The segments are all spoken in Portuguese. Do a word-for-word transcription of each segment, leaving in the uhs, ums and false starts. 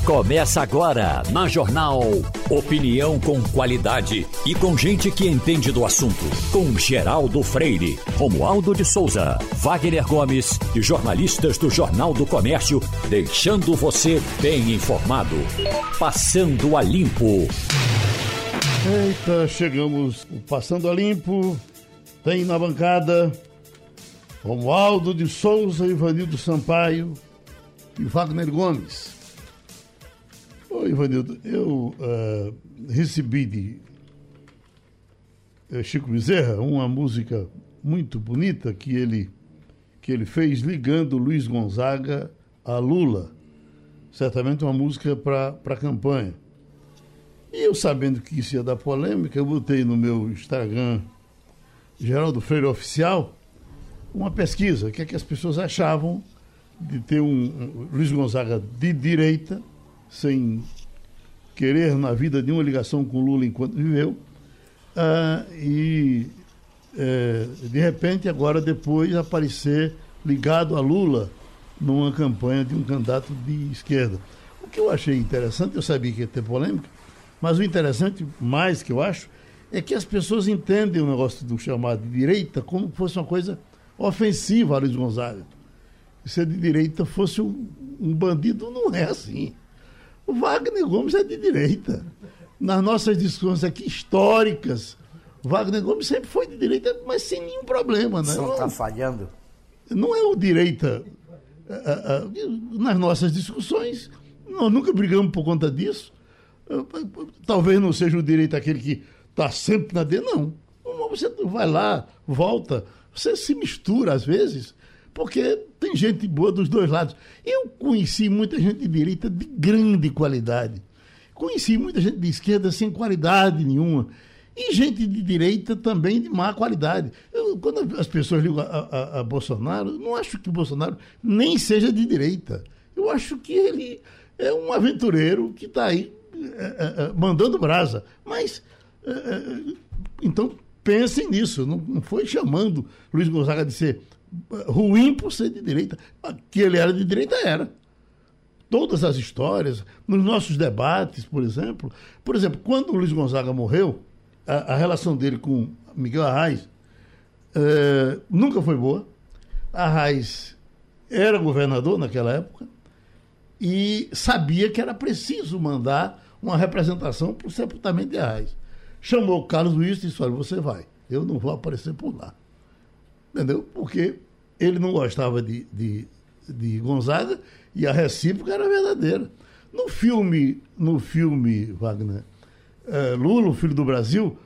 Começa agora na Jornal. Opinião com qualidade e com gente que entende do assunto. Com Geraldo Freire, Romualdo de Souza, Wagner Gomes e jornalistas do Jornal do Comércio, deixando você bem informado. Passando a Limpo. Eita, chegamos. Passando a Limpo. Tem na bancada Romualdo de Souza, Ivanildo Sampaio e Wagner Gomes. Ô, Ivanildo, eu uh, recebi de uh, Chico Bezerra uma música muito bonita que ele, que ele fez ligando Luiz Gonzaga a Lula. Certamente uma música para a campanha. E eu, sabendo que isso ia dar polêmica, eu botei no meu Instagram, Geraldo Freire Oficial, uma pesquisa, o que é que as pessoas achavam de ter um, um Luiz Gonzaga de direita, sem querer na vida nenhuma ligação com Lula enquanto viveu, uh, e uh, de repente agora depois aparecer ligado a Lula numa campanha de um candidato de esquerda. O que eu achei interessante, eu sabia que ia ter polêmica, mas o interessante, mais que eu acho, é que as pessoas entendem o negócio do chamado de direita como se fosse uma coisa ofensiva a Luiz Gonzaga. Se é de direita fosse um, um bandido, não é assim. O Wagner Gomes é de direita. Nas nossas discussões aqui históricas, o Wagner Gomes sempre foi de direita, mas sem nenhum problema. Né? Não está falhando? Não é o direita. Uh, uh, nas nossas discussões, nós nunca brigamos por conta disso. Uh, uh, talvez não seja o direita aquele que está sempre na D, não. Você vai lá, volta, você se mistura às vezes, porque tem gente boa dos dois lados. Eu conheci muita gente de direita de grande qualidade. Conheci muita gente de esquerda sem qualidade nenhuma. E gente de direita também de má qualidade. Eu, quando as pessoas ligam a, a, a Bolsonaro, eu não acho que o Bolsonaro nem seja de direita. Eu acho que ele é um aventureiro que está aí é, é, mandando brasa. Mas, é, é, então, pensem nisso. Não, não foi chamando Luiz Gonzaga de ser ruim por ser de direita. Que ele era de direita, era. Todas as histórias, nos nossos debates, por exemplo. Por exemplo, quando o Luiz Gonzaga morreu, a, a relação dele com Miguel Arraes eh, nunca foi boa. Arraes era governador naquela época e sabia que era preciso mandar uma representação para o sepultamento de Arraes. Chamou o Carlos Luiz e disse: olha, você vai, eu não vou aparecer por lá. Entendeu? Porque ele não gostava de, de, de Gonzaga e a recíproca era verdadeira. No filme, no filme Wagner, é, Lula, o Filho do Brasil,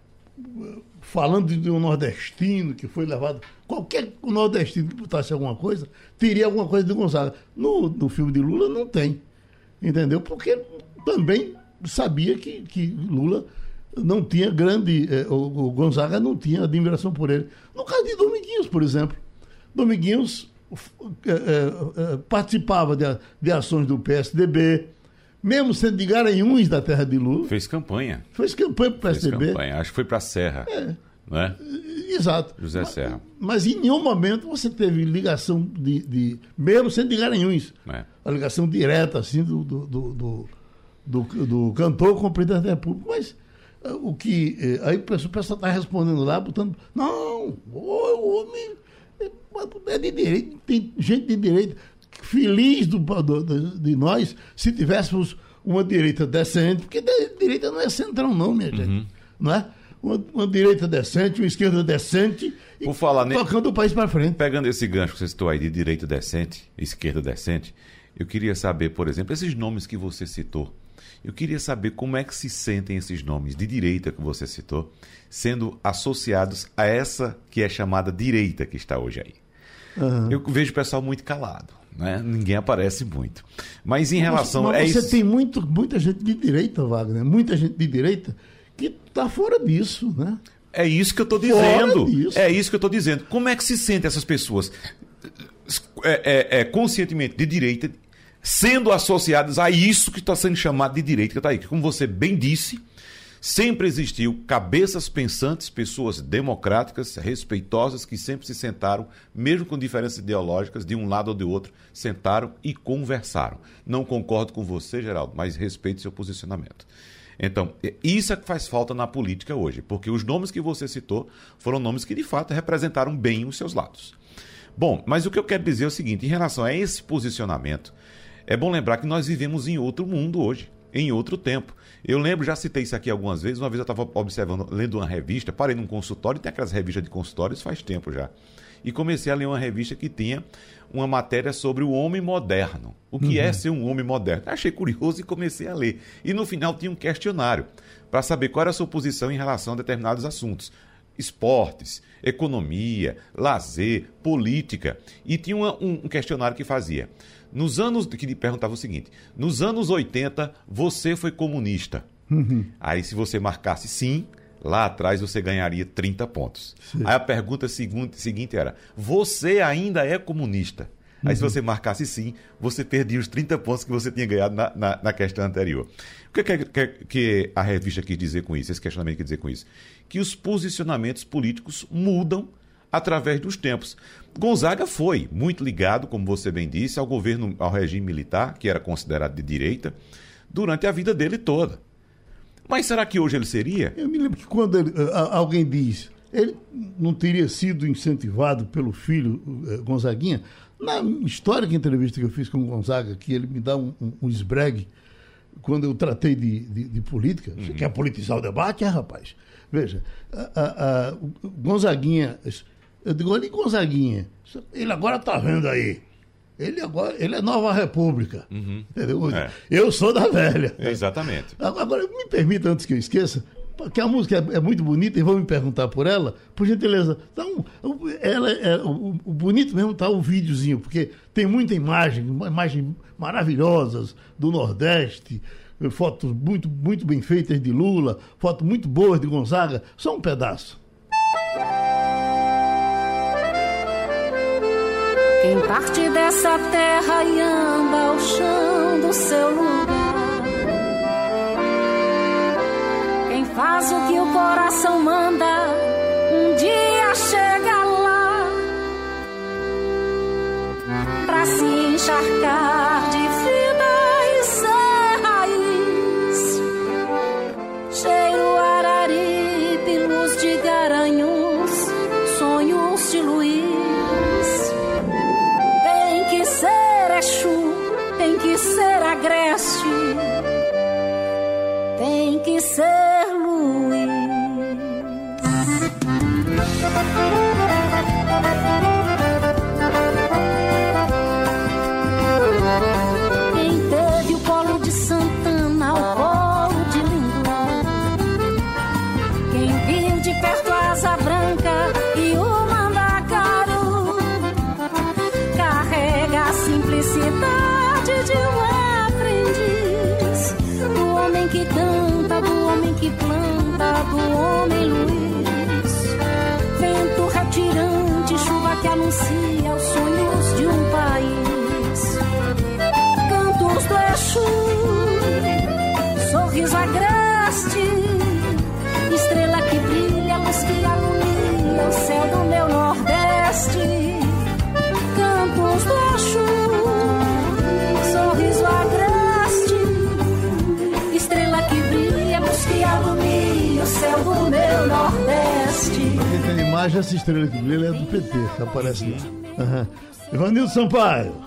falando de um nordestino que foi levado, qualquer nordestino que botasse alguma coisa, teria alguma coisa de Gonzaga. No, no filme de Lula não tem, entendeu? Porque também sabia que, que Lula não tinha grande, eh, o, o Gonzaga não tinha admiração por ele. No caso de Dominguinhos, por exemplo, Dominguinhos eh, eh, participava de, de ações do P S D B, mesmo sendo de Garanhuns da terra de Lula. Fez campanha. Fez campanha para o P S D B. Fez campanha, acho que foi para a Serra. É. Não é? Exato. José mas, Serra. Mas em nenhum momento você teve ligação de, de mesmo sendo de Garanhuns, é. A ligação direta assim do, do, do, do, do, do cantor com o presidente da República. Mas o que. Aí o pessoal está respondendo lá, botando. Não, o homem é de direito, tem gente de direita feliz do, do, de nós se tivéssemos uma direita decente, porque direita não é centrão, não, minha gente. Uhum. Não é? Uma, uma direita decente, uma esquerda decente, Por falar tocando ne... o país para frente. Pegando esse gancho que você citou aí de direita decente, esquerda decente, eu queria saber, por exemplo, esses nomes que você citou. Eu queria saber como é que se sentem esses nomes de direita que você citou, sendo associados a essa que é chamada direita que está hoje aí. Uhum. Eu vejo o pessoal muito calado, né? Ninguém aparece muito. Mas em relação mas, mas a você isso... tem muito, muita gente de direita, Wagner, muita gente de direita que está fora disso, né? É isso que eu estou dizendo. É isso que eu estou dizendo. Como é que se sentem essas pessoas é, é, é, conscientemente de direita, sendo associadas a isso que está sendo chamado de direita, que está aí? Que, como você bem disse, Sempre existiu cabeças pensantes, pessoas democráticas, respeitosas, que sempre se sentaram, mesmo com diferenças ideológicas, de um lado ou do outro, sentaram e conversaram. Não concordo com você, Geraldo, mas respeito seu posicionamento. Então, isso é que faz falta na política hoje, porque os nomes que você citou foram nomes que, de fato, representaram bem os seus lados. Bom, mas o que eu quero dizer é o seguinte, em relação a esse posicionamento, é bom lembrar que nós vivemos em outro mundo hoje, em outro tempo. Eu lembro, já citei isso aqui algumas vezes, uma vez eu estava observando, lendo uma revista, parei num consultório, tem aquelas revistas de consultórios faz tempo já, e comecei a ler uma revista que tinha uma matéria sobre o homem moderno. O que uhum. é ser um homem moderno? Achei curioso e comecei a ler. E no final tinha um questionário para saber qual era a sua posição em relação a determinados assuntos. Esportes, economia, lazer, política. E tinha uma, um, um questionário que fazia. Nos anos, que perguntava o seguinte, nos anos oitenta você foi comunista. Uhum. Aí se você marcasse sim, lá atrás você ganharia trinta pontos. Sim. Aí a pergunta seguinte, seguinte era, você ainda é comunista? Aí uhum. se você marcasse sim, você perdia os trinta pontos que você tinha ganhado na, na, na questão anterior. O que, que, que, que a revista quis dizer com isso? Esse questionamento quer dizer com isso? Que os posicionamentos políticos mudam através dos tempos. Gonzaga foi muito ligado, como você bem disse, ao governo, ao regime militar, que era considerado de direita, durante a vida dele toda. Mas será que hoje ele seria? Eu me lembro que quando ele, alguém diz, ele não teria sido incentivado pelo filho Gonzaguinha. Na histórica entrevista que eu fiz com o Gonzaga, que ele me dá um, um, um esbregue, quando eu tratei de, de, de política, uhum. Você quer politizar o debate? É, rapaz. Veja, a, a, a, o Gonzaguinha, eu digo, olha, Gonzaguinha, ele agora está vendo aí. Ele agora, ele é Nova República. Uhum. Entendeu? É. Eu sou da velha. Exatamente. Agora, me permita, antes que eu esqueça, que a música é, é muito bonita e vão me perguntar por ela, por gentileza. Então, ela é, o, o bonito mesmo está o videozinho, porque tem muita imagem, imagens maravilhosas do Nordeste, fotos muito, muito bem feitas de Lula, fotos muito boas de Gonzaga. Só um pedaço. Quem parte dessa terra e anda ao chão do seu lugar, quem faz o que o coração manda, um dia chega lá, pra se encharcar de vida e ser raiz. Cheiro araripe, luz de garanhuns, sonhos de Luiz. Tem que ser Agreste, tem que ser Luiz. Quem teve o colo de Santana ao colo de Lindu, quem viu de perto a Asa Branca e o Mandacaru, carrega a simplicidade de um aprendiz, do homem que canta, do homem que planta, do homem Luiz. Vento retirante, chuva que anuncia os sonhos de um país. Cantos do Exu, sorriso agreste, estrela que brilha, luz que alumia o céu do meu Nordeste. Cantos do Exu, sorriso agreste, estrela que brilha, luz que alumia o céu do meu Nordeste. Quem tem imagem, essa estrela que brilha é do P T, que aparece lá. Uhum. Ivanildo Sampaio.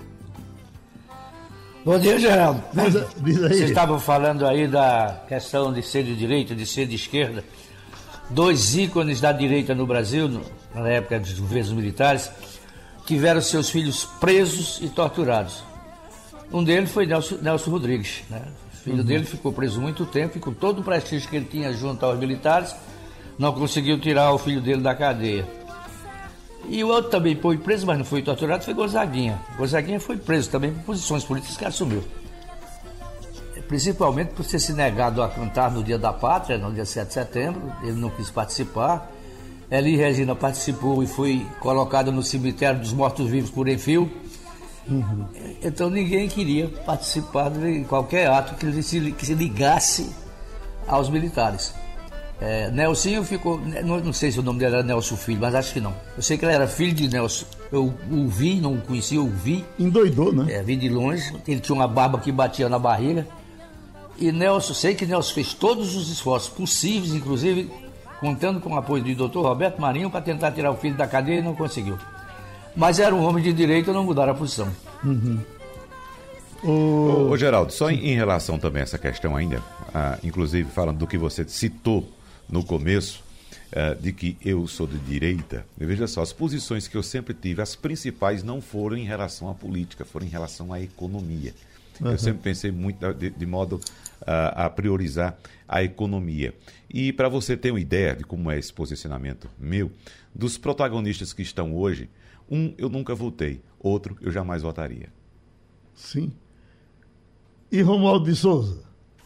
Bom dia, Geraldo. Diz, diz aí. Vocês estavam falando aí da questão de ser de direita, de ser de esquerda. Dois ícones da direita no Brasil, no, na época dos governos militares, tiveram seus filhos presos e torturados. Um deles foi Nelson, Nelson Rodrigues, né? O filho uhum. dele ficou preso muito tempo e com todo o prestígio que ele tinha junto aos militares, não conseguiu tirar o filho dele da cadeia. E o outro também foi preso, mas não foi torturado, foi Gonzaguinha. Gonzaguinha foi preso também por posições políticas que assumiu. Principalmente por ter se negado a cantar no Dia da Pátria, no dia sete de setembro, ele não quis participar. Elis Regina participou e foi colocada no cemitério dos mortos-vivos por enfio. Uhum. Então ninguém queria participar de qualquer ato que se, que se ligasse aos militares. É, Nelsinho ficou, não, não sei se o nome dele era Nelson Filho, mas acho que não. Eu sei que ele era filho de Nelson. Eu o vi, não o conheci, eu o vi. Endoidou, né? É, vi de longe. Ele tinha uma barba que batia na barriga. E Nelson, sei que Nelson fez todos os esforços possíveis, inclusive contando com o apoio do doutor Roberto Marinho, para tentar tirar o filho da cadeia e não conseguiu. Mas era um homem de direito e não mudaram a posição. Uhum. Ô, ô, Geraldo, só em, em relação também a essa questão ainda, ah, inclusive falando do que você citou no começo, ah, de que eu sou de direita, veja só, as posições que eu sempre tive, as principais não foram em relação à política, foram em relação à economia. Uhum. Eu sempre pensei muito de, de modo ah, a priorizar a economia. E para você ter uma ideia de como é esse posicionamento meu, dos protagonistas que estão hoje, um eu nunca votei, outro eu jamais votaria. Sim. E Romualdo de Souza?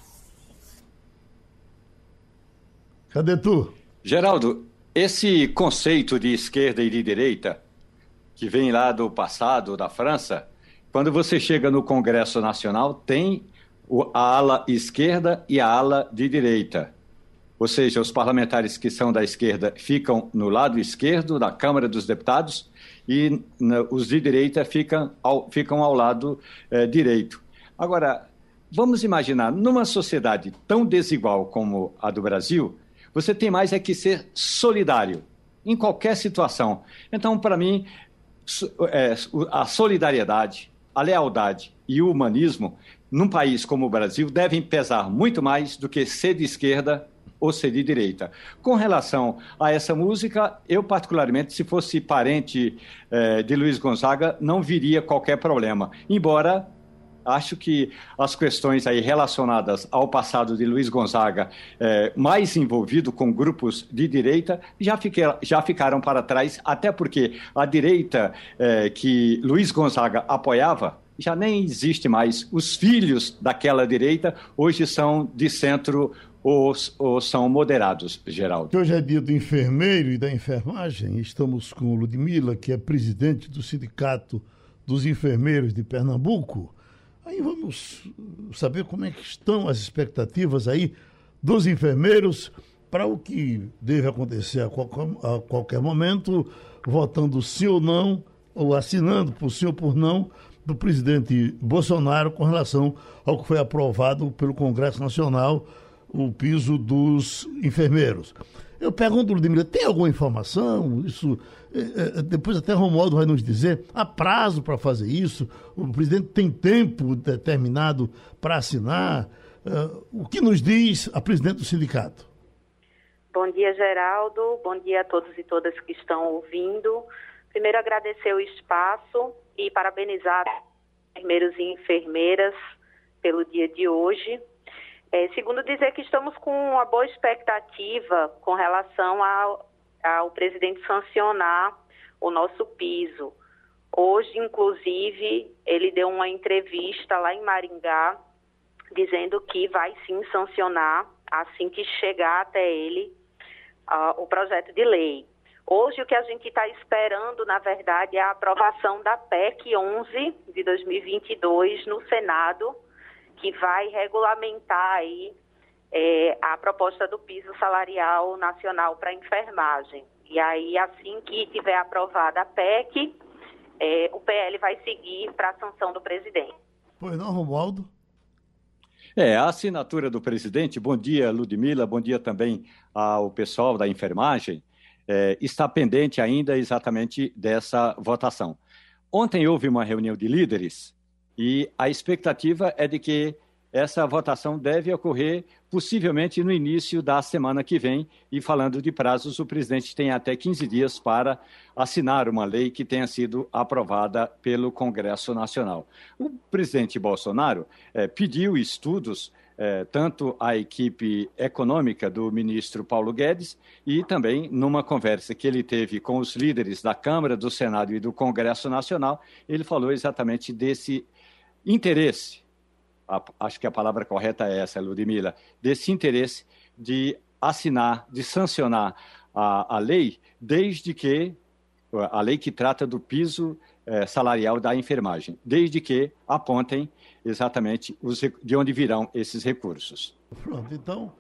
Cadê tu? Geraldo, esse conceito de esquerda e de direita, que vem lá do passado, da França, quando você chega no Congresso Nacional, tem a ala esquerda e a ala de direita. Ou seja, os parlamentares que são da esquerda ficam no lado esquerdo da Câmara dos Deputados e os de direita ficam ao, ficam ao lado eh, direito. Agora, vamos imaginar, numa sociedade tão desigual como a do Brasil, você tem mais é que ser solidário em qualquer situação. Então, para mim, a solidariedade, a lealdade e o humanismo, num país como o Brasil, devem pesar muito mais do que ser de esquerda ou ser de direita. Com relação a essa música, eu particularmente, se fosse parente eh, de Luiz Gonzaga, não viria qualquer problema. Embora acho que as questões aí relacionadas ao passado de Luiz Gonzaga, eh, mais envolvido com grupos de direita, já, fiquei, já ficaram para trás, até porque a direita eh, que Luiz Gonzaga apoiava já nem existe mais. Os filhos daquela direita hoje são de centro ou, ou são moderados, Geraldo. Hoje é dia do enfermeiro e da enfermagem. Estamos com Ludmila, que é presidente do Sindicato dos Enfermeiros de Pernambuco. Aí vamos saber como é que estão as expectativas aí dos enfermeiros para o que deve acontecer a qualquer, a qualquer momento, votando sim ou não, ou assinando por sim ou por não, do presidente Bolsonaro com relação ao que foi aprovado pelo Congresso Nacional, o piso dos enfermeiros. Eu pergunto, Ludmila, tem alguma informação? Isso, é, é, depois até Romualdo vai nos dizer, há prazo para fazer isso? O presidente tem tempo determinado para assinar? Uh, o que nos diz a presidente do sindicato? Bom dia, Geraldo. Bom dia a todos e todas que estão ouvindo. Primeiro, agradecer o espaço e parabenizar enfermeiros e enfermeiras pelo dia de hoje. É, segundo, dizer que estamos com uma boa expectativa com relação ao, ao presidente sancionar o nosso piso. Hoje, inclusive, ele deu uma entrevista lá em Maringá, dizendo que vai sim sancionar, assim que chegar até ele, uh, o projeto de lei. Hoje, o que a gente está esperando, na verdade, é a aprovação da P E C onze de dois mil e vinte e dois no Senado, que vai regulamentar aí, é, a proposta do piso salarial nacional para a enfermagem. E aí, assim que tiver aprovada a P E C, é, o P L vai seguir para a sanção do presidente. Pois não, Romualdo? É, a assinatura do presidente, bom dia, Ludmila, bom dia também ao pessoal da enfermagem, é, está pendente ainda exatamente dessa votação. Ontem houve uma reunião de líderes e a expectativa é de que essa votação deve ocorrer possivelmente no início da semana que vem. E falando de prazos, o presidente tem até quinze dias para assinar uma lei que tenha sido aprovada pelo Congresso Nacional. O presidente Bolsonaro eh, pediu estudos, eh, tanto à equipe econômica do ministro Paulo Guedes e também numa conversa que ele teve com os líderes da Câmara, do Senado e do Congresso Nacional, ele falou exatamente desse interesse, a, acho que a palavra correta é essa, Ludmila, desse interesse de assinar, de sancionar a, a lei, desde que, a lei que trata do piso eh, salarial da enfermagem, desde que apontem exatamente os, de onde virão esses recursos. Pronto, então,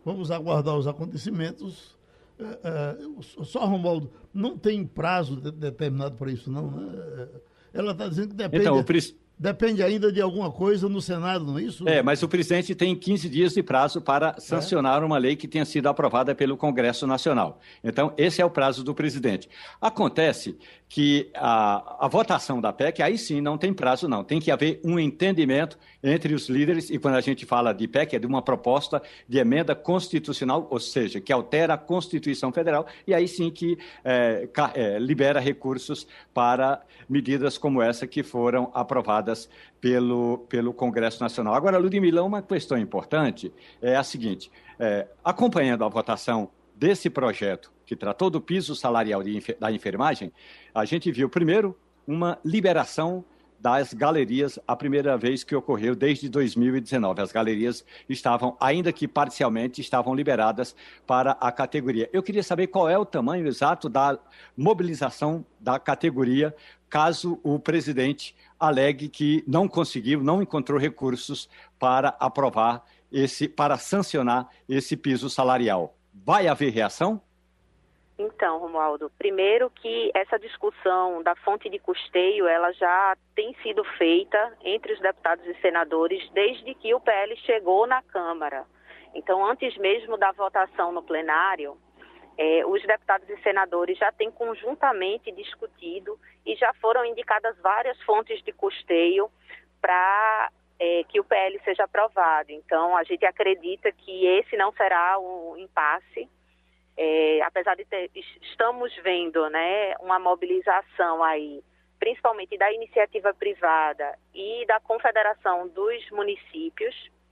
vamos aguardar os acontecimentos. Uh, uh, só, Romualdo, não tem prazo de, determinado para isso, não, né? Ela está dizendo que depende... Então, o pre... Depende ainda de alguma coisa no Senado, não é isso? É, mas o presidente tem quinze dias de prazo para sancionar é. uma lei que tenha sido aprovada pelo Congresso Nacional. Então, esse é o prazo do presidente. Acontece que a, a votação da P E C, aí sim, não tem prazo, não. Tem que haver um entendimento entre os líderes, e quando a gente fala de P E C, é de uma proposta de emenda constitucional, ou seja, que altera a Constituição Federal, e aí sim que é, é, libera recursos para medidas como essa que foram aprovadas Pelo, pelo Congresso Nacional. Agora, Ludmila, uma questão importante é a seguinte, é, acompanhando a votação desse projeto que tratou do piso salarial de, da enfermagem, a gente viu, primeiro, uma liberação das galerias, a primeira vez que ocorreu desde dois mil e dezenove. As galerias estavam, ainda que parcialmente, estavam liberadas para a categoria. Eu queria saber qual é o tamanho exato da mobilização da categoria, caso o presidente alegue que não conseguiu, não encontrou recursos para aprovar, esse, para sancionar esse piso salarial. Vai haver reação? Então, Romualdo, primeiro que essa discussão da fonte de custeio, ela já tem sido feita entre os deputados e senadores desde que o P L chegou na Câmara. Então, antes mesmo da votação no plenário, eh, os deputados e senadores já têm conjuntamente discutido e já foram indicadas várias fontes de custeio para eh, que o P L seja aprovado. Então, a gente acredita que esse não será um impasse. É, apesar de ter, estamos vendo, né, uma mobilização aí, principalmente da iniciativa privada e da Confederação dos Municípios,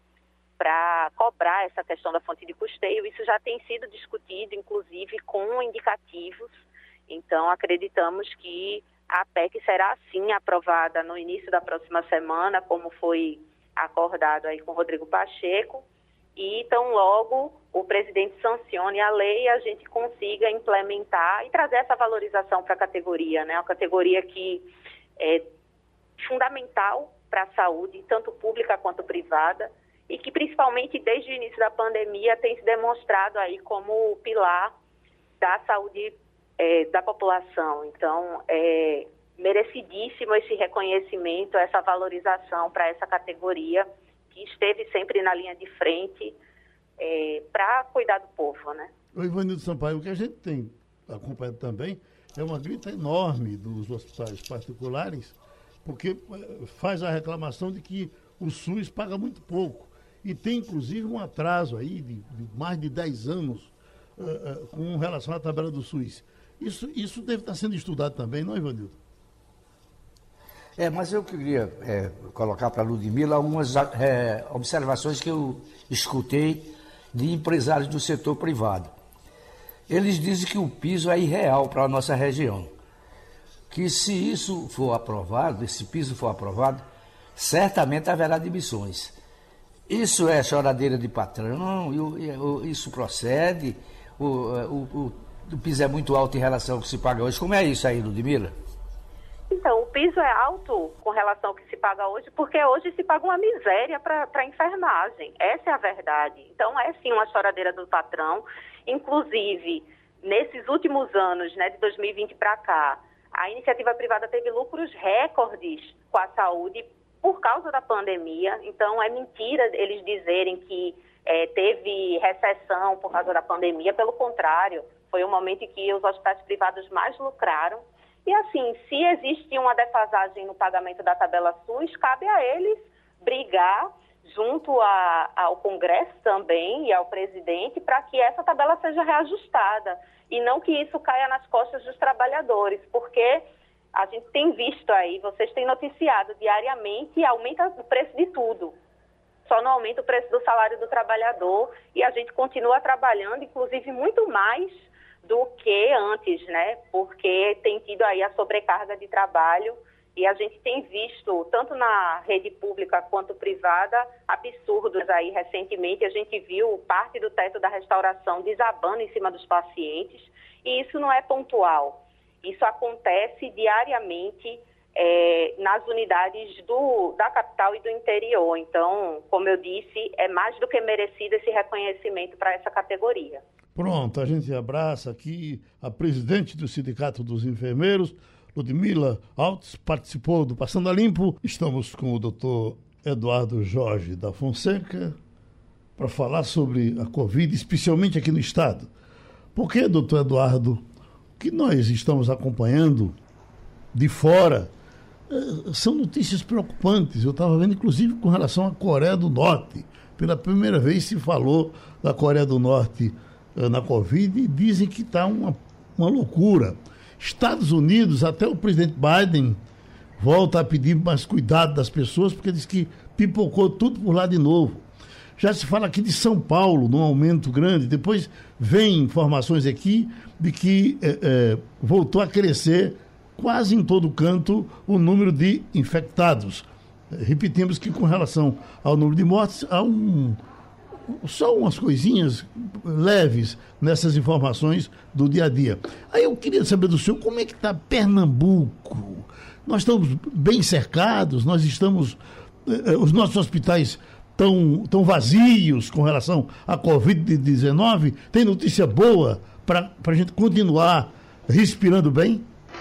para cobrar essa questão da fonte de custeio. Isso já tem sido discutido, inclusive, com indicativos. Então, acreditamos que a P E C será, sim, aprovada no início da próxima semana, como foi acordado aí com o Rodrigo Pacheco. E tão logo o presidente sancione a lei, a gente consiga implementar e trazer essa valorização para a categoria, né? Uma categoria que é fundamental para a saúde, tanto pública quanto privada, e que principalmente desde o início da pandemia tem se demonstrado aí como o pilar da saúde é, da população. Então, é merecidíssimo esse reconhecimento, essa valorização para essa categoria, que esteve sempre na linha de frente é, para cuidar do povo, né? O Ivanildo Sampaio, o que a gente tem acompanhado também é uma grita enorme dos hospitais particulares, porque faz a reclamação de que o SUS paga muito pouco e tem, inclusive, um atraso aí de, de mais de dez anos uh, uh, com relação à tabela do SUS. Isso, isso deve estar sendo estudado também, não, Ivanildo? É, mas eu queria é, colocar para a Ludmila algumas é, observações que eu escutei de empresários do setor privado. Eles dizem que o piso é irreal para a nossa região. Que se isso for aprovado, esse piso for aprovado, certamente haverá demissões. Isso é choradeira de patrão, isso procede, o, o, o, o piso é muito alto em relação ao que se paga hoje. Como é isso aí, Ludmila? Então, o piso é alto com relação ao que se paga hoje, porque hoje se paga uma miséria para a enfermagem. Essa é a verdade. Então, é sim uma choradeira do patrão. Inclusive, nesses últimos anos, né, de dois mil e vinte para cá, a iniciativa privada teve lucros recordes com a saúde por causa da pandemia. Então, é mentira eles dizerem que é, teve recessão por causa da pandemia. Pelo contrário, foi um momento em que os hospitais privados mais lucraram. E assim, se existe uma defasagem no pagamento da tabela SUS, cabe a eles brigar junto a, ao Congresso também e ao presidente para que essa tabela seja reajustada e não que isso caia nas costas dos trabalhadores, porque a gente tem visto aí, vocês têm noticiado diariamente e aumenta o preço de tudo. Só não aumenta o preço do salário do trabalhador e a gente continua trabalhando, inclusive muito mais do que antes, né? Porque tem tido aí a sobrecarga de trabalho e a gente tem visto, tanto na rede pública quanto privada, absurdos aí. Recentemente a gente viu parte do teto da restauração desabando em cima dos pacientes e isso não é pontual. Isso acontece diariamente é, nas unidades do, da capital e do interior. Então, como eu disse, é mais do que merecido esse reconhecimento para essa categoria. Pronto, a gente abraça aqui a presidente do Sindicato dos Enfermeiros, Ludmila Alves, participou do Passando a Limpo. Estamos com o doutor Eduardo Jorge da Fonseca para falar sobre a Covid, especialmente aqui no estado. Porque, doutor Eduardo, o que nós estamos acompanhando de fora são notícias preocupantes. Eu estava vendo, inclusive, com relação à Coreia do Norte. Pela primeira vez se falou da Coreia do Norte na Covid e dizem que está uma, uma loucura. Estados Unidos, até o presidente Biden volta a pedir mais cuidado das pessoas, porque diz que pipocou tudo por lá de novo. Já se fala aqui de São Paulo, num aumento grande. Depois vem informações aqui de que é, é, voltou a crescer quase em todo canto o número de infectados. Repetimos que com relação ao número de mortes, há um... só umas coisinhas leves nessas informações do dia a dia. Aí eu queria saber do senhor, como é que está Pernambuco? Nós estamos bem cercados, nós estamos... Eh, os nossos hospitais estão tão vazios com relação à covid dezenove. Tem notícia boa para a gente continuar respirando bem?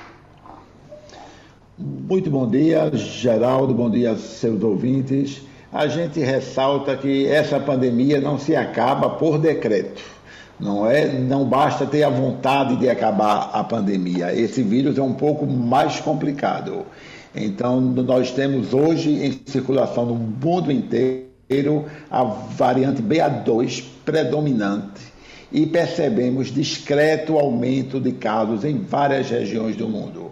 Muito bom dia, Geraldo, bom dia, seus ouvintes. A gente ressalta que essa pandemia não se acaba por decreto, não é? Não basta ter a vontade de acabar a pandemia. Esse vírus é um pouco mais complicado. Então, nós temos hoje em circulação no mundo inteiro a variante B A dois predominante e percebemos discreto aumento de casos em várias regiões do mundo.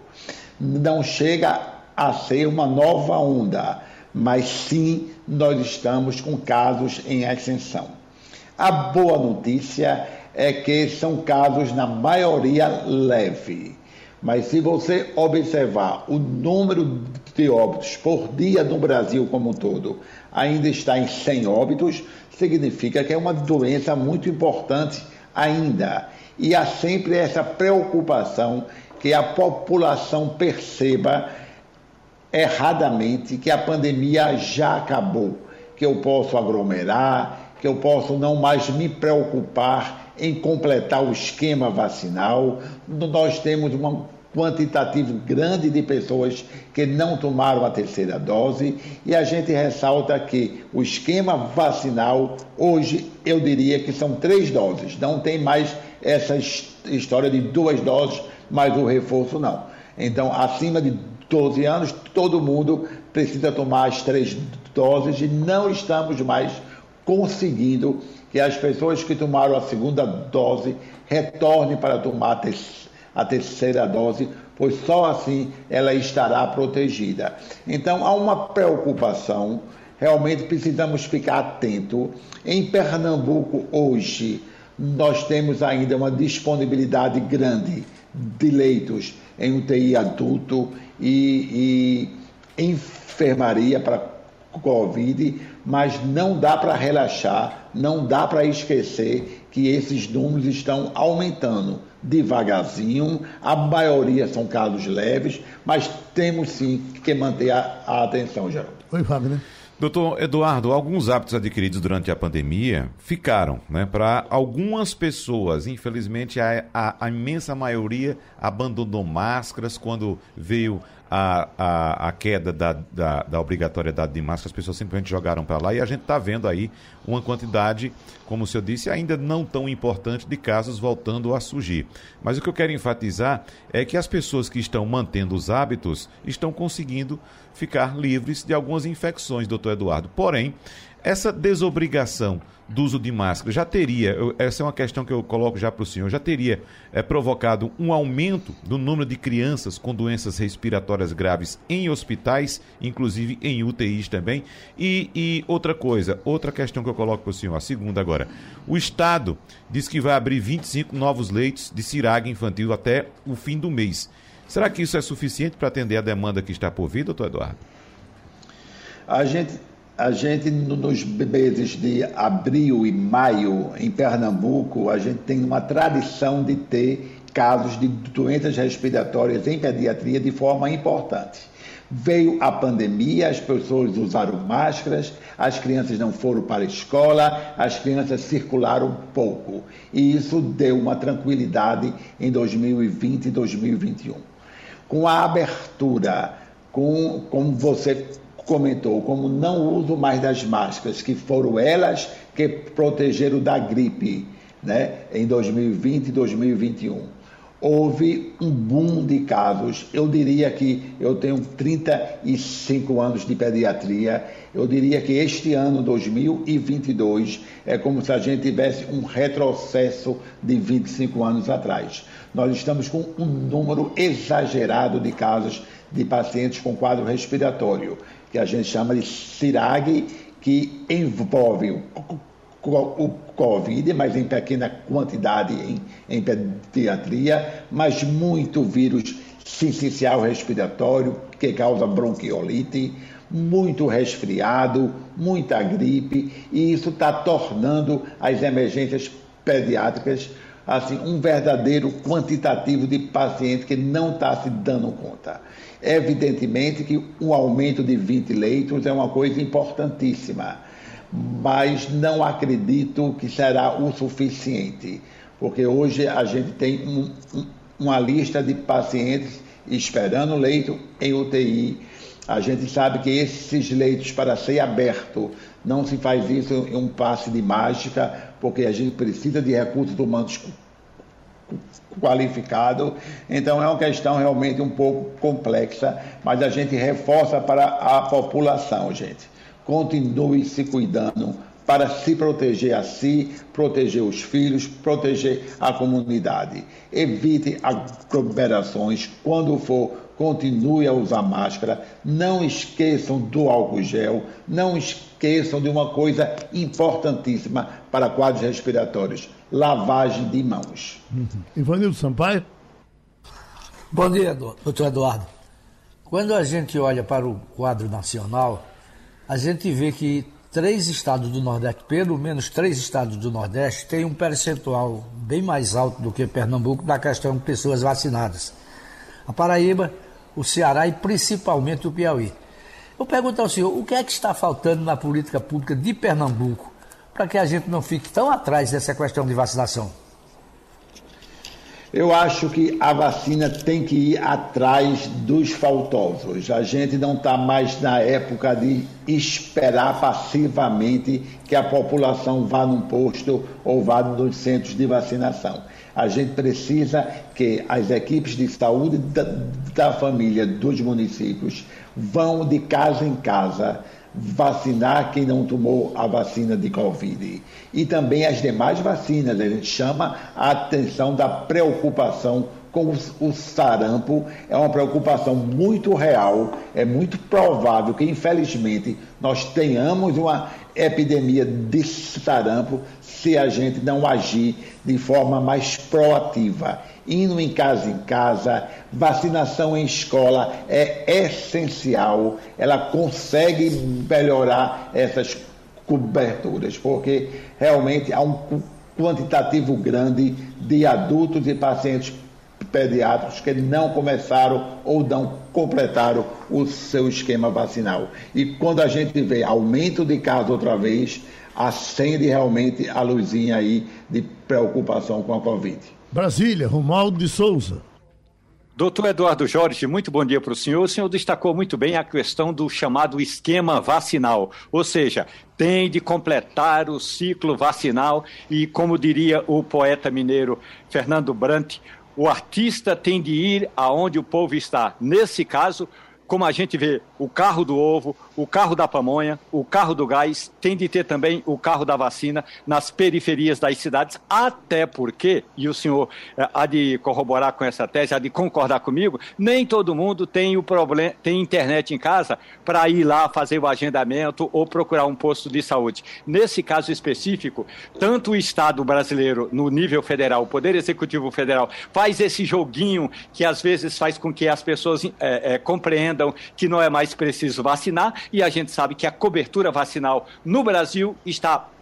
Não chega a ser uma nova onda, mas sim nós estamos com casos em ascensão. A boa notícia é que são casos, na maioria, leve. Mas se você observar o número de óbitos por dia no Brasil como um todo, ainda está em cem óbitos, significa que é uma doença muito importante ainda. E há sempre essa preocupação que a população perceba erradamente que a pandemia já acabou, que eu posso aglomerar, que eu posso não mais me preocupar em completar o esquema vacinal. Nós temos um quantitativo grande de pessoas que não tomaram a terceira dose e a gente ressalta que o esquema vacinal, hoje, eu diria que são três doses, não tem mais essa história de duas doses, mas o reforço não. Então, acima de doze anos, todo mundo precisa tomar as três doses e não estamos mais conseguindo que as pessoas que tomaram a segunda dose retornem para tomar a terceira dose, pois só assim ela estará protegida. Então, há uma preocupação, realmente precisamos ficar atentos. Em Pernambuco, hoje, nós temos ainda uma disponibilidade grande de leitos em U T I adulto e, e enfermaria para Covid, mas não dá para relaxar, não dá para esquecer que esses números estão aumentando devagarzinho, a maioria são casos leves, mas temos sim que manter a, a atenção, Geraldo. Oi, Fábio, né? Doutor Eduardo, alguns hábitos adquiridos durante a pandemia ficaram, né? Para algumas pessoas, infelizmente, a, a, a imensa maioria abandonou máscaras quando veio a, a, a queda da, da, da obrigatoriedade de máscara, as pessoas simplesmente jogaram para lá e a gente está vendo aí uma quantidade, como o senhor disse, ainda não tão importante de casos voltando a surgir. Mas o que eu quero enfatizar é que as pessoas que estão mantendo os hábitos estão conseguindo ficar livres de algumas infecções, doutor Eduardo. Porém, essa desobrigação do uso de máscara já teria, eu, essa é uma questão que eu coloco já para o senhor, já teria é, provocado um aumento do número de crianças com doenças respiratórias graves em hospitais, inclusive em U T Is também. E, e outra coisa, outra questão que eu coloco para o senhor, a segunda agora. O Estado diz que vai abrir vinte e cinco novos leitos de cirurgia infantil até o fim do mês. Será que isso é suficiente para atender a demanda que está por vir, doutor Eduardo? A gente... A gente, nos meses de abril e maio, em Pernambuco, a gente tem uma tradição de ter casos de doenças respiratórias em pediatria de forma importante. Veio a pandemia, as pessoas usaram máscaras, as crianças não foram para a escola, as crianças circularam pouco. E isso deu uma tranquilidade em dois mil e vinte e dois mil e vinte e um. Com a abertura, com, como você comentou, como não uso mais das máscaras, que foram elas que protegeram da gripe, né, em dois mil e vinte e dois mil e vinte e um. Houve um boom de casos. Eu diria que eu tenho trinta e cinco anos de pediatria. Eu diria que este ano, dois mil e vinte e dois, é como se a gente tivesse um retrocesso de vinte e cinco anos atrás. Nós estamos com um número exagerado de casos de pacientes com quadro respiratório, que a gente chama de CIRAG, que envolve o o Covid, mas em pequena quantidade em, em pediatria, mas muito vírus sincicial respiratório, que causa bronquiolite, muito resfriado, muita gripe, e isso está tornando as emergências pediátricas assim, um verdadeiro quantitativo de paciente que não está se dando conta. Evidentemente que um aumento de vinte leitos é uma coisa importantíssima, mas não acredito que será o suficiente, porque hoje a gente tem um, um, uma lista de pacientes esperando leito em U T I. A gente sabe que esses leitos, para ser aberto, não se faz isso em um passe de mágica, porque a gente precisa de recursos humanos qualificados. Então é uma questão realmente um pouco complexa, mas a gente reforça para a população, gente. Continue se cuidando para se proteger a si, proteger os filhos, proteger a comunidade. Evite aglomerações. Quando for, continue a usar máscara. Não esqueçam do álcool gel. Não esqueçam de uma coisa importantíssima para quadros respiratórios: lavagem de mãos. Uhum. Ivanildo Sampaio. Bom dia, doutor Eduardo. Quando a gente olha para o quadro nacional, a gente vê que três estados do Nordeste, pelo menos três estados do Nordeste, têm um percentual bem mais alto do que Pernambuco na questão de pessoas vacinadas. A Paraíba, o Ceará e principalmente o Piauí. Eu pergunto ao senhor, o que é que está faltando na política pública de Pernambuco para que a gente não fique tão atrás dessa questão de vacinação? Eu acho que a vacina tem que ir atrás dos faltosos. A gente não está mais na época de esperar passivamente que a população vá num posto ou vá nos centros de vacinação. A gente precisa que as equipes de saúde da, da família dos municípios vão de casa em casa vacinar quem não tomou a vacina de Covid. E também as demais vacinas. A gente chama a atenção da preocupação com o, o sarampo. É uma preocupação muito real. É muito provável que, infelizmente, nós tenhamos uma epidemia de sarampo se a gente não agir de forma mais proativa. Indo em casa em casa, vacinação em escola é essencial. Ela consegue melhorar essas coberturas, porque realmente há um quantitativo grande de adultos e pacientes pediátricos que não começaram ou não completaram o seu esquema vacinal. E quando a gente vê aumento de casos outra vez, acende realmente a luzinha aí de preocupação com a Covid. Brasília, Romualdo de Souza. Doutor Eduardo Jorge, muito bom dia para o senhor. O senhor destacou muito bem a questão do chamado esquema vacinal, ou seja, tem de completar o ciclo vacinal e, como diria o poeta mineiro Fernando Brant, o artista tem de ir aonde o povo está. Nesse caso, como a gente vê, o carro do ovo, o carro da pamonha, o carro do gás, tem de ter também o carro da vacina nas periferias das cidades, até porque, e o senhor eh, há de corroborar com essa tese, há de concordar comigo, nem todo mundo tem, o problem- tem internet em casa para ir lá fazer o agendamento ou procurar um posto de saúde. Nesse caso específico, tanto o Estado brasileiro, no nível federal, o Poder Executivo Federal, faz esse joguinho que às vezes faz com que as pessoas eh, eh, compreendam que não é mais preciso vacinar, e a gente sabe que a cobertura vacinal no Brasil está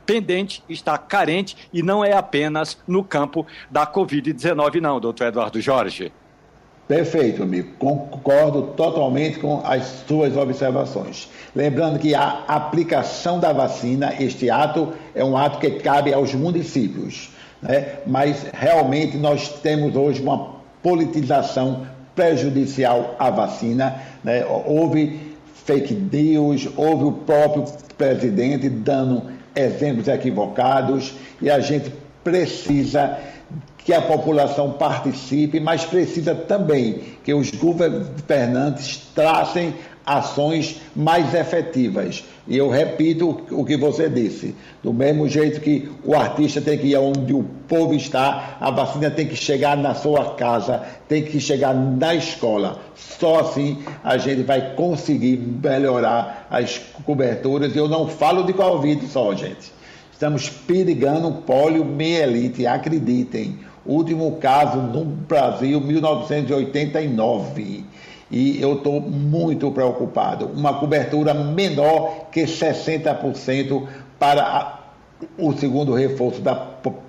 pendente, está carente, e não é apenas no campo da covid dezenove não, doutor Eduardo Jorge. Perfeito, amigo. Concordo totalmente com as suas observações. Lembrando que a aplicação da vacina, este ato, é um ato que cabe aos municípios, né? Mas realmente nós temos hoje uma politização prejudicial à vacina, né? Houve fake news, houve o próprio presidente dando exemplos equivocados, e a gente precisa que a população participe, mas precisa também que os governantes tracem ações mais efetivas. E eu repito o que você disse, do mesmo jeito que o artista tem que ir onde o povo está, a vacina tem que chegar na sua casa, tem que chegar na escola. Só assim a gente vai conseguir melhorar as coberturas. Eu não falo de Covid só, gente. Estamos perigando poliomielite, acreditem. Último caso no Brasil, mil novecentos e oitenta e nove. E eu estou muito preocupado. Uma cobertura menor que sessenta por cento para a, o segundo reforço da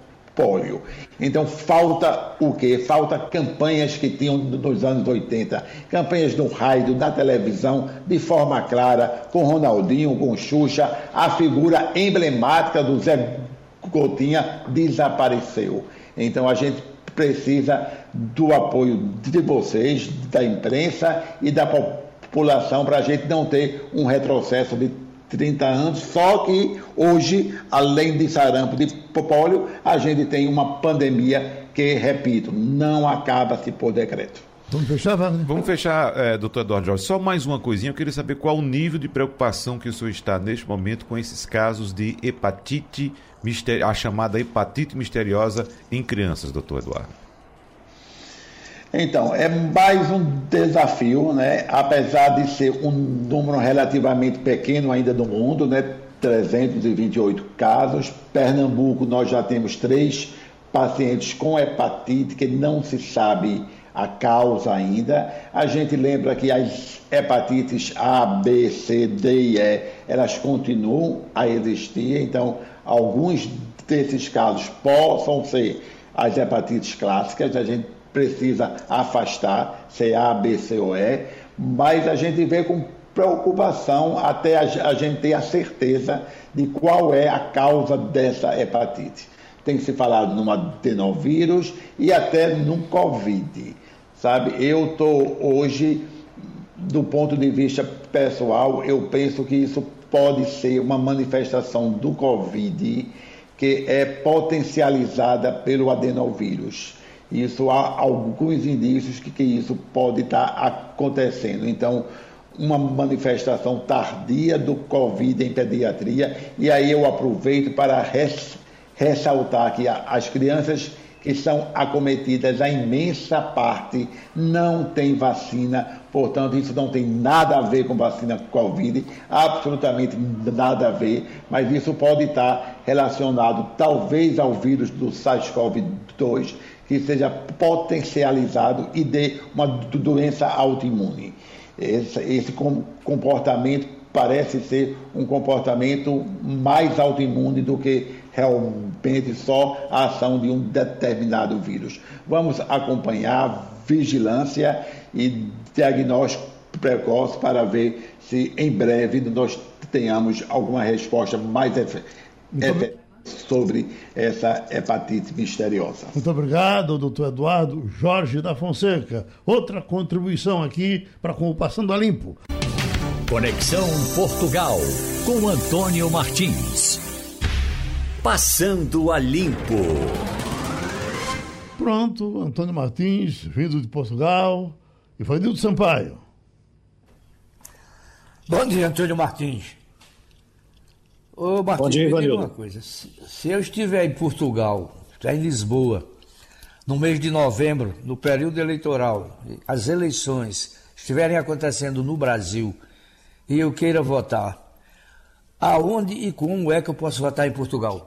polio. Então falta o quê? Falta campanhas que tinham nos anos oitenta. Campanhas no rádio, na televisão, de forma clara, com Ronaldinho, com Xuxa. A figura emblemática do Zé Gotinha desapareceu. Então a gente precisa do apoio de vocês, da imprensa e da população, para a gente não ter um retrocesso de trinta anos, só que hoje, além de sarampo, de pólio, a gente tem uma pandemia que, repito, não acaba-se por decreto. Vamos fechar, Wagner? Vamos fechar, é, doutor Eduardo Jorge. Só mais uma coisinha, eu queria saber qual o nível de preocupação que o senhor está neste momento com esses casos de hepatite, mister... a chamada hepatite misteriosa em crianças, doutor Eduardo. Então, é mais um desafio, né? Apesar de ser um número relativamente pequeno ainda no mundo, né? trezentos e vinte e oito casos. Pernambuco, nós já temos três pacientes com hepatite que não se sabe a causa ainda. A gente lembra que as hepatites A, B, C, D e E, elas continuam a existir, então alguns desses casos possam ser as hepatites clássicas, a gente precisa afastar, se A, B, C ou E, mas a gente vê com preocupação até a gente ter a certeza de qual é a causa dessa hepatite. Tem se falado num adenovírus e até num Covid, sabe? Eu estou hoje, do ponto de vista pessoal, eu penso que isso pode ser uma manifestação do Covid que é potencializada pelo adenovírus. Isso há alguns indícios que, que isso pode estar acontecendo. Então, uma manifestação tardia do Covid em pediatria, e aí eu aproveito para res, ressaltar que as crianças que são acometidas, a imensa parte não tem vacina, portanto isso não tem nada a ver com vacina Covid, absolutamente nada a ver, mas isso pode estar relacionado talvez ao vírus do SARS-CoV dois, que seja potencializado e dê uma doença autoimune. Esse, esse comportamento parece ser um comportamento mais autoimune do que realmente só a ação de um determinado vírus. Vamos acompanhar vigilância e diagnóstico precoce para ver se em breve nós tenhamos alguma resposta mais efetiva sobre essa hepatite misteriosa. Muito obrigado, doutor Eduardo Jorge da Fonseca. Outra contribuição aqui para com o Passando a Limpo. Conexão Portugal, com Antônio Martins. Passando a Limpo. Pronto, Antônio Martins, vindo de Portugal. E foi Nildo Sampaio. Bom dia, Antônio Martins. Ô, Martins, Bom dia, me diga Ivanildo. uma coisa. Se, se eu estiver em Portugal, estiver em Lisboa, no mês de novembro, no período eleitoral, as eleições estiverem acontecendo no Brasil e eu queira votar, aonde e como é que eu posso votar em Portugal?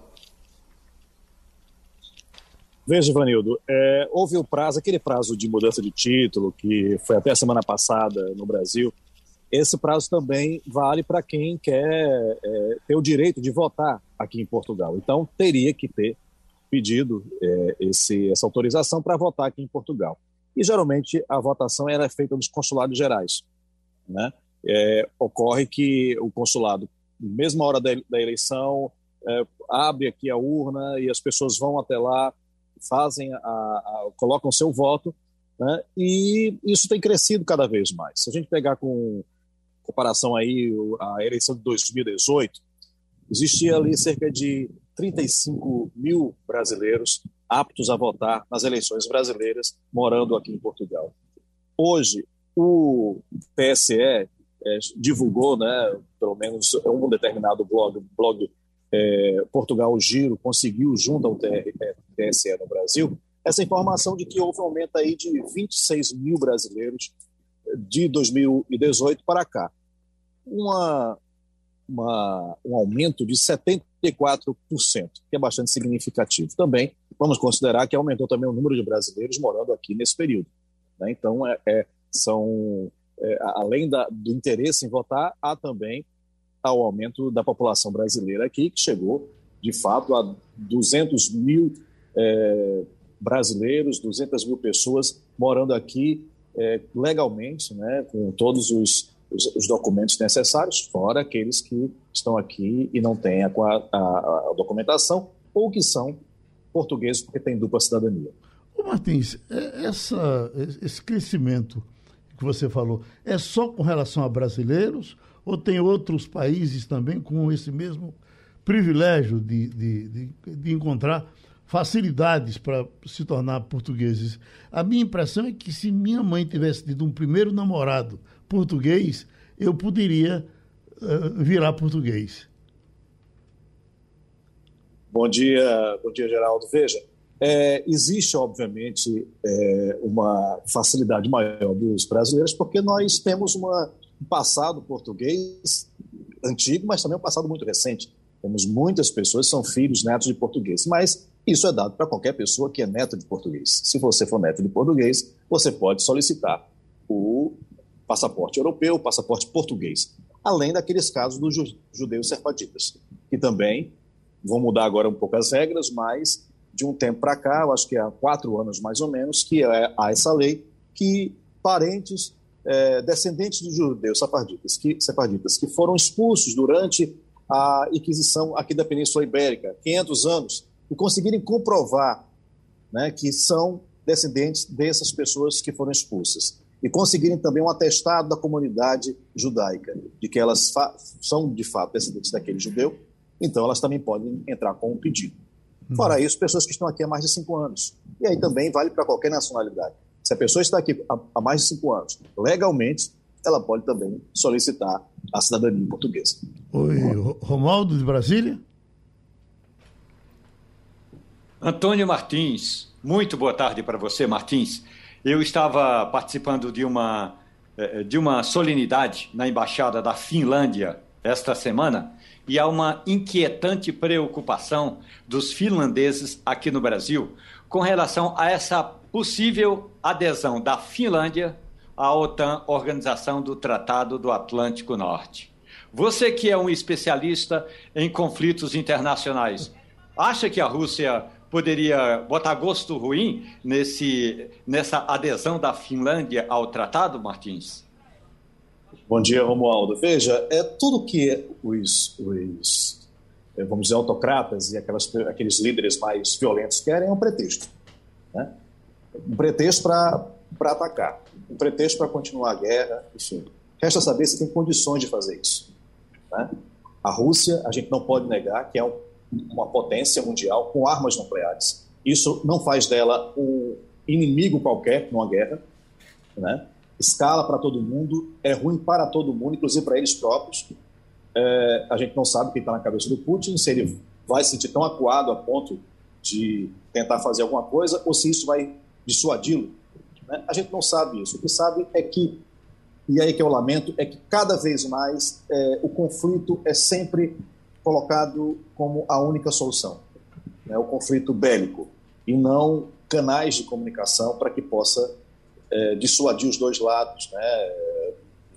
Veja, Ivanildo, é, houve o prazo, aquele prazo de mudança de título, que foi até a semana passada no Brasil, esse prazo também vale para quem quer é, ter o direito de votar aqui em Portugal. Então, teria que ter pedido é, esse, essa autorização para votar aqui em Portugal. E, geralmente, a votação era feita nos consulados gerais, né? É, ocorre que o consulado, na mesma hora da, da eleição, é, abre aqui a urna e as pessoas vão até lá, fazem a, a, colocam seu voto, né? E isso tem crescido cada vez mais. Se a gente pegar com comparação aí a eleição de dois mil e dezoito, existia ali cerca de trinta e cinco mil brasileiros aptos a votar nas eleições brasileiras, morando aqui em Portugal. Hoje, o T S E é, divulgou, né, pelo menos um determinado blog, blog é, Portugal Giro, conseguiu, junto ao T S E no Brasil, essa informação de que houve um aumento aí de vinte e seis mil brasileiros de dois mil e dezoito para cá. Uma, uma, um aumento de setenta e quatro por cento, que é bastante significativo. Também vamos considerar que aumentou também o número de brasileiros morando aqui nesse período, né? Então, é, é, são, é, além da, do interesse em votar, há também o aumento da população brasileira aqui, que chegou, de fato, a duzentos mil é, brasileiros, duzentas mil pessoas morando aqui é, legalmente, né, com todos os, os, os documentos necessários, fora aqueles que estão aqui e não têm a, a, a documentação ou que são portugueses porque têm dupla cidadania. Ô Martins, essa, esse crescimento que você falou é só com relação a brasileiros ou tem outros países também com esse mesmo privilégio de, de, de, de encontrar facilidades para se tornar portugueses? A minha impressão é que se minha mãe tivesse tido um primeiro namorado português, eu poderia uh, virar português. Bom dia, bom dia, Geraldo. Veja, é, existe, obviamente, é, uma facilidade maior dos brasileiros porque nós temos uma, um passado português antigo, mas também um passado muito recente. Temos muitas pessoas que são filhos, netos de português, mas isso é dado para qualquer pessoa que é neto de português. Se você for neto de português, você pode solicitar o passaporte europeu, o passaporte português, além daqueles casos dos judeus sefardítas, que também vão mudar agora um pouco as regras, mas de um tempo para cá, eu acho que há quatro anos mais ou menos, que é, há essa lei que parentes, é, descendentes de judeus sefarditas que, sefarditas que foram expulsos durante a Inquisição aqui da Península Ibérica, quinhentos anos, e conseguirem comprovar, né, que são descendentes dessas pessoas que foram expulsas. E conseguirem também um atestado da comunidade judaica, de que elas são, de fato, descendentes daquele judeu, então elas também podem entrar com um pedido. Fora isso, pessoas que estão aqui há mais de cinco anos. E aí também vale para qualquer nacionalidade. Se a pessoa está aqui há, há mais de cinco anos, legalmente, ela pode também solicitar a cidadania portuguesa. Oi, Romualdo de Brasília. Antônio Martins, muito boa tarde para você, Martins. Eu estava participando de uma, de uma solenidade na Embaixada da Finlândia esta semana e há uma inquietante preocupação dos finlandeses aqui no Brasil com relação a essa possível adesão da Finlândia à OTAN, Organização do Tratado do Atlântico Norte. Você que é um especialista em conflitos internacionais, acha que a Rússia poderia botar gosto ruim nesse, nessa adesão da Finlândia ao tratado, Martins? Bom dia, Romualdo. Veja, é tudo que os, os vamos dizer, autocratas e aquelas, aqueles líderes mais violentos querem é um pretexto, né? Um pretexto para atacar, um pretexto para continuar a guerra, enfim. Resta saber se tem condições de fazer isso, né? A Rússia, a gente não pode negar que é um uma potência mundial com armas nucleares. Isso não faz dela um inimigo qualquer numa guerra, né? Escala para todo mundo, é ruim para todo mundo, inclusive para eles próprios. É, a gente não sabe o que está na cabeça do Putin, se ele vai se sentir tão acuado a ponto de tentar fazer alguma coisa ou se isso vai dissuadi-lo, né? A gente não sabe isso. O que sabe é que, e aí que eu lamento, é que cada vez mais é, o conflito é sempre colocado como a única solução, né? O conflito bélico, e não canais de comunicação para que possa é, dissuadir os dois lados, né?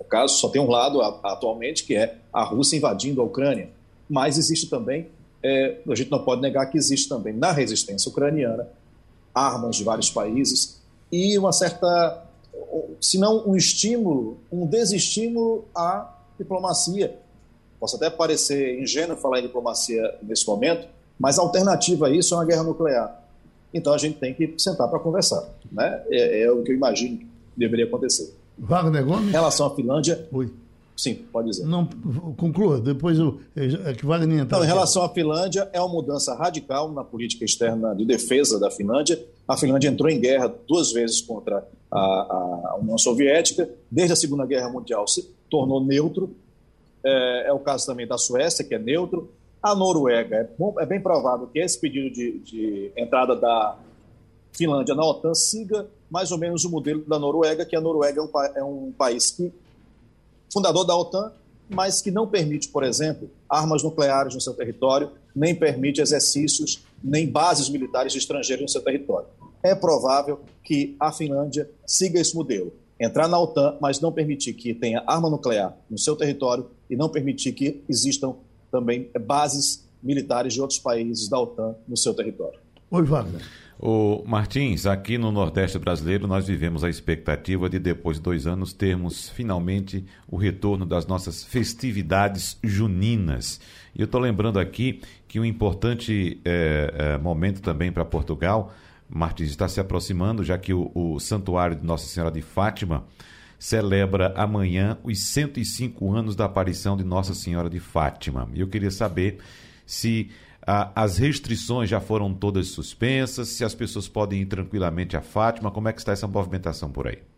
caso, só tem um lado atualmente, que é a Rússia invadindo a Ucrânia. Mas existe também, é, a gente não pode negar que existe também na resistência ucraniana armas de vários países e uma certa, se não um estímulo, um desestímulo à diplomacia. Posso até parecer ingênuo falar em diplomacia nesse momento, mas a alternativa a isso é uma guerra nuclear. Então a gente tem que sentar para conversar, né? É, é o que eu imagino que deveria acontecer. Wagner Gomes? Em relação à Finlândia... Oi. Sim, pode dizer. Não, conclua, depois eu, é que Wagner entrar. Então, em relação à Finlândia, é uma mudança radical na política externa de defesa da Finlândia. A Finlândia entrou em guerra duas vezes contra a, a União Soviética. Desde a Segunda Guerra Mundial se tornou neutro. É, é o caso também da Suécia, que é neutro. A Noruega, é, bom, é bem provável que esse pedido de, de entrada da Finlândia na OTAN siga mais ou menos o modelo da Noruega, que a Noruega é um, é um país que fundador da OTAN, mas que não permite, por exemplo, armas nucleares no seu território, nem permite exercícios, nem bases militares estrangeiras no seu território. É provável que a Finlândia siga esse modelo, entrar na OTAN, mas não permitir que tenha arma nuclear no seu território e não permitir que existam também bases militares de outros países da OTAN no seu território. Oi, Wagner. O Martins, aqui no Nordeste brasileiro nós vivemos a expectativa de depois de dois anos termos finalmente o retorno das nossas festividades juninas. E eu estou lembrando aqui que um importante é, é, momento também para Portugal, Martins, está se aproximando, já que o, o Santuário de Nossa Senhora de Fátima celebra amanhã os cento e cinco anos da aparição de Nossa Senhora de Fátima. E eu queria saber se as restrições já foram todas suspensas, se as pessoas podem ir tranquilamente a Fátima, como é que está essa movimentação por aí?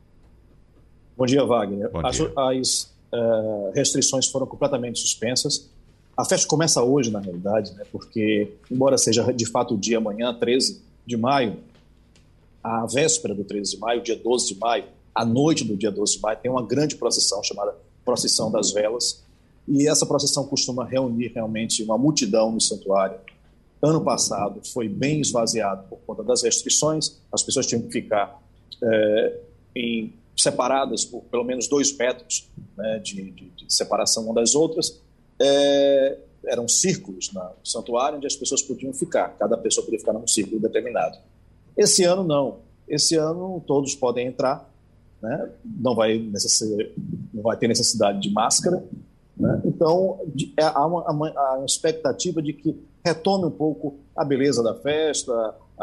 Bom dia, Wagner. Bom dia. As, as uh, restrições foram completamente suspensas. A festa começa hoje, na realidade, né, porque, embora seja de fato o dia amanhã, treze de maio, a véspera do treze de maio, dia doze de maio, à noite do dia doze de maio, tem uma grande procissão chamada Procissão das Velas, e essa procissão costuma reunir realmente uma multidão no santuário. Ano passado foi bem esvaziado por conta das restrições, as pessoas tinham que ficar é, em, separadas por pelo menos dois metros, né, de, de, de separação uma das outras. É, eram círculos no santuário onde as pessoas podiam ficar, cada pessoa podia ficar num círculo determinado. Esse ano não, esse ano todos podem entrar, né, não, vai necess... não vai ter necessidade de máscara, né? Então, há uma, uma expectativa de que retome um pouco a beleza da festa, a,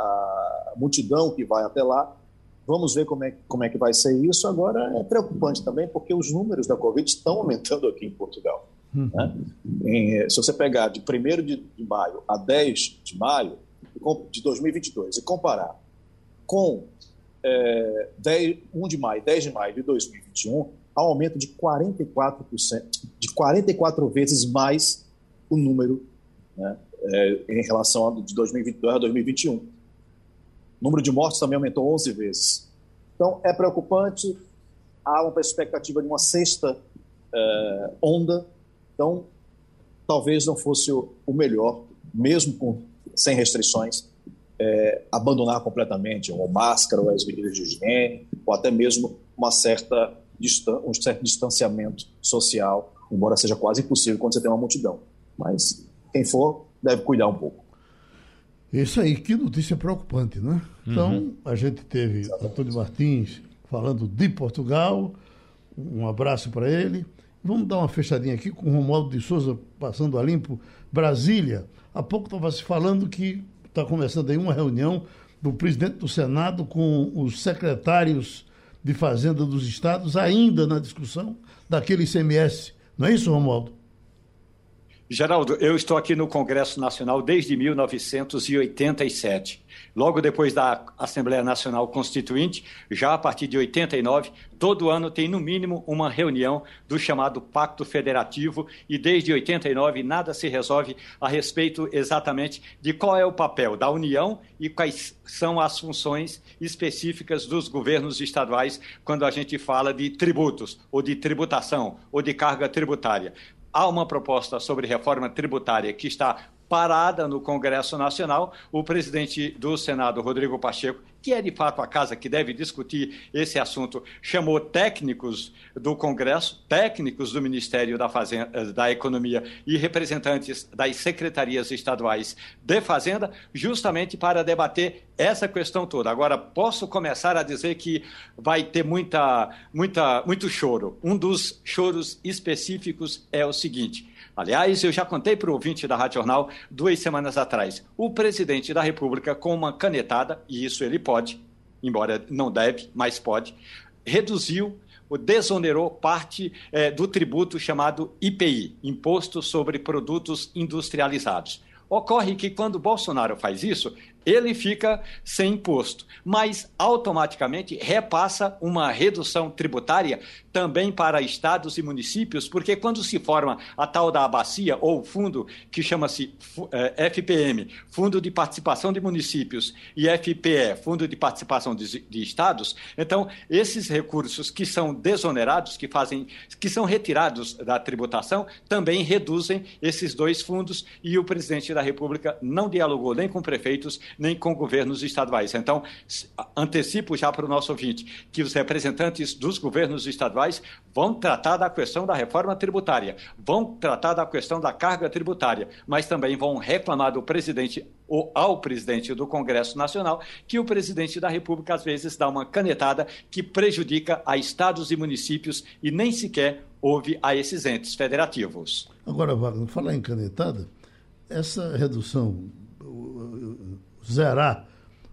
a multidão que vai até lá. Vamos ver como é, como é que vai ser isso. Agora, é preocupante também, porque os números da Covid estão aumentando aqui em Portugal. Uhum. Né? Em, se você pegar de primeiro de, de maio a dez de maio de dois mil e vinte e dois e comparar com é, dez, um de maio, dez de maio de dois mil e vinte e um, há um aumento de quarenta e quatro por cento, de quarenta e quatro vezes mais o número, né, é, em relação a de dois mil e vinte e dois a dois mil e vinte e um. O número de mortes também aumentou onze vezes. Então, é preocupante, há uma expectativa de uma sexta é, onda, então, talvez não fosse o, o melhor, mesmo com, sem restrições, é, abandonar completamente ou máscara, ou as medidas de higiene, ou até mesmo uma certa um certo distanciamento social, embora seja quase impossível quando você tem uma multidão. Mas quem for deve cuidar um pouco. Isso aí, que notícia preocupante, né? Então, uhum. a gente teve Exatamente. Antônio Martins falando de Portugal, um abraço para ele. Vamos dar uma fechadinha aqui com o Romualdo de Souza passando a limpo. Brasília, há pouco estava se falando que está começando aí uma reunião do presidente do Senado com os secretários de Fazenda dos Estados, ainda na discussão daquele I C M S. Não é isso, Romualdo? Geraldo, eu estou aqui no Congresso Nacional desde mil novecentos e oitenta e sete. Logo depois da Assembleia Nacional Constituinte, já a partir de oitenta e nove, todo ano tem no mínimo uma reunião do chamado Pacto Federativo e desde oitenta e nove nada se resolve a respeito exatamente de qual é o papel da União e quais são as funções específicas dos governos estaduais quando a gente fala de tributos ou de tributação ou de carga tributária. Há uma proposta sobre reforma tributária que está parada no Congresso Nacional. O presidente do Senado, Rodrigo Pacheco, que é de fato a casa que deve discutir esse assunto, chamou técnicos do Congresso, técnicos do Ministério da, Fazenda, da Economia e representantes das secretarias estaduais de Fazenda, justamente para debater essa questão toda. Agora, posso começar a dizer que vai ter muita, muita, muito choro. Um dos choros específicos é o seguinte. Aliás, eu já contei para o ouvinte da Rádio Jornal duas semanas atrás. O presidente da República, com uma canetada, e isso ele pode, embora não deve, mas pode, reduziu, desonerou parte eh, do tributo chamado I P I, Imposto sobre Produtos Industrializados. Ocorre que quando Bolsonaro faz isso, ele fica sem imposto, mas automaticamente repassa uma redução tributária também para estados e municípios, porque quando se forma a tal da bacia ou fundo que chama-se F P M, Fundo de Participação de Municípios, e F P E, Fundo de Participação de, de Estados, então esses recursos que são desonerados, que, fazem, que são retirados da tributação, também reduzem esses dois fundos, e o presidente da República não dialogou nem com prefeitos, nem com governos estaduais. Então, antecipo já para o nosso ouvinte que os representantes dos governos estaduais vão tratar da questão da reforma tributária, vão tratar da questão da carga tributária, mas também vão reclamar do presidente ou ao presidente do Congresso Nacional que o presidente da República, às vezes, dá uma canetada que prejudica a estados e municípios e nem sequer ouve a esses entes federativos. Agora, Wagner, falar em canetada, essa redução, zerar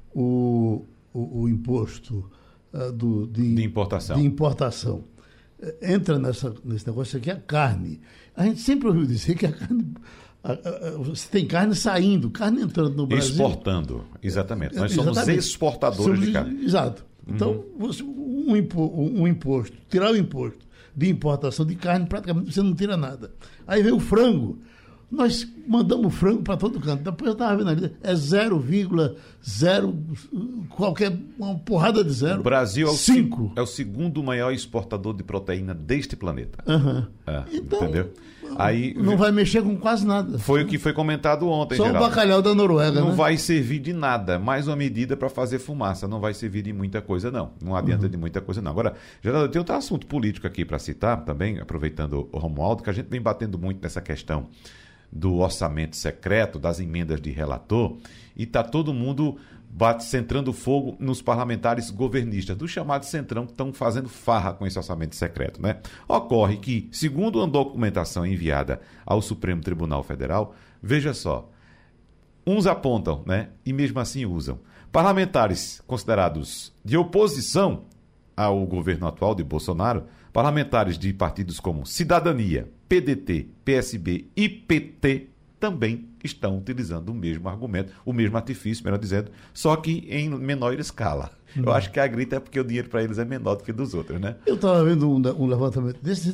o, o, o imposto uh, do, de, de importação, de importação entra nessa, nesse negócio aqui, a carne. A gente sempre ouviu dizer que a carne... A, a, a, você tem carne saindo, carne entrando no Brasil. Exportando, exatamente. Nós somos exatamente. exportadores somos, de carne. Exato. Então, uhum. você, um, impo, um imposto, tirar o imposto de importação de carne, praticamente você não tira nada. Aí vem o frango. Nós mandamos frango para todo canto. Depois eu estava vendo ali, é zero vírgula zero, qualquer, uma porrada de zero. O Brasil é o, cinco. é o segundo maior exportador de proteína deste planeta. Uhum. É, então, entendeu? Aí, não vai mexer com quase nada. Foi o que foi comentado ontem, Só Geraldo. o bacalhau da Noruega, Não né? vai servir de nada. Mais uma medida para fazer fumaça. Não vai servir de muita coisa, não. Não adianta uhum. de muita coisa, não. Agora, Geraldo, tem outro assunto político aqui para citar também, aproveitando o Romualdo, que a gente vem batendo muito nessa questão do orçamento secreto, das emendas de relator, e está todo mundo bate, centrando fogo nos parlamentares governistas, do chamado Centrão, que estão fazendo farra com esse orçamento secreto, né? Ocorre que, segundo uma documentação enviada ao Supremo Tribunal Federal, veja só, uns apontam, né, e mesmo assim usam. Parlamentares considerados de oposição ao governo atual de Bolsonaro, parlamentares de partidos como Cidadania, P D T, P S B e P T também estão utilizando o mesmo argumento, o mesmo artifício, melhor dizendo, só que em menor escala. Hum. Eu acho que a grita é porque o dinheiro para eles é menor do que dos outros, né? Eu estava vendo um, um levantamento desse,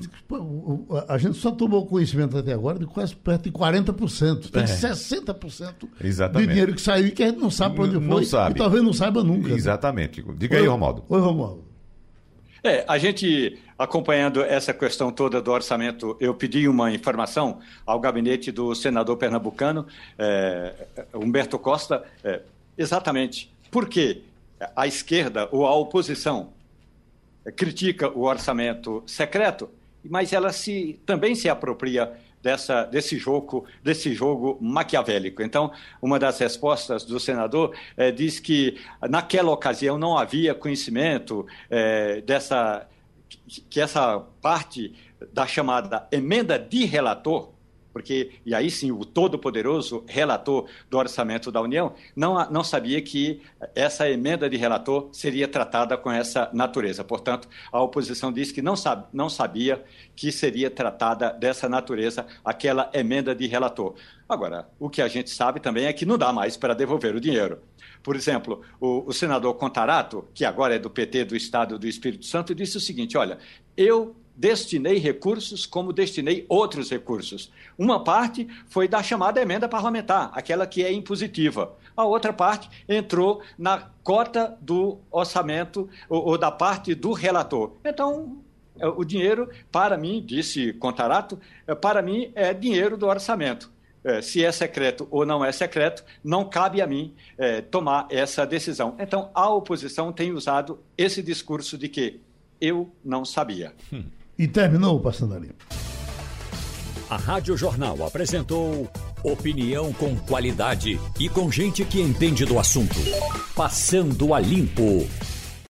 a gente só tomou conhecimento até agora de quase perto de quarenta por cento. Tem é. sessenta por cento Exatamente. de dinheiro que saiu e que a gente não sabe para onde foi. Não sabe. E talvez não saiba nunca. Exatamente. Né? Diga aí, Romualdo. Oi, Romualdo. É, a gente, acompanhando essa questão toda do orçamento, eu pedi uma informação ao gabinete do senador pernambucano, é, Humberto Costa, é, exatamente por que a esquerda ou a oposição critica o orçamento secreto, mas ela se, também se apropria Dessa, desse, jogo, desse jogo maquiavélico. Então, uma das respostas do senador é, diz que naquela ocasião não havia conhecimento é, dessa, que essa parte da chamada emenda de relator, porque, e aí sim, o todo-poderoso relator do Orçamento da União não, não sabia que essa emenda de relator seria tratada com essa natureza. Portanto, a oposição disse que não, sabe, não sabia que seria tratada dessa natureza aquela emenda de relator. Agora, o que a gente sabe também é que não dá mais para devolver o dinheiro. Por exemplo, o, o senador Contarato, que agora é do P T do Estado do Espírito Santo, disse o seguinte, olha, eu destinei recursos como destinei outros recursos. Uma parte foi da chamada emenda parlamentar, aquela que é impositiva. A outra parte entrou na cota do orçamento ou, ou da parte do relator. Então, o dinheiro, para mim, disse Contarato, para mim é dinheiro do orçamento. é, se é secreto ou não é secreto, não cabe a mim é, tomar essa decisão. Então, a oposição tem usado esse discurso de que eu não sabia. Hum. E terminou, Passando a Limpo. A Rádio Jornal apresentou opinião com qualidade e com gente que entende do assunto. Passando a Limpo.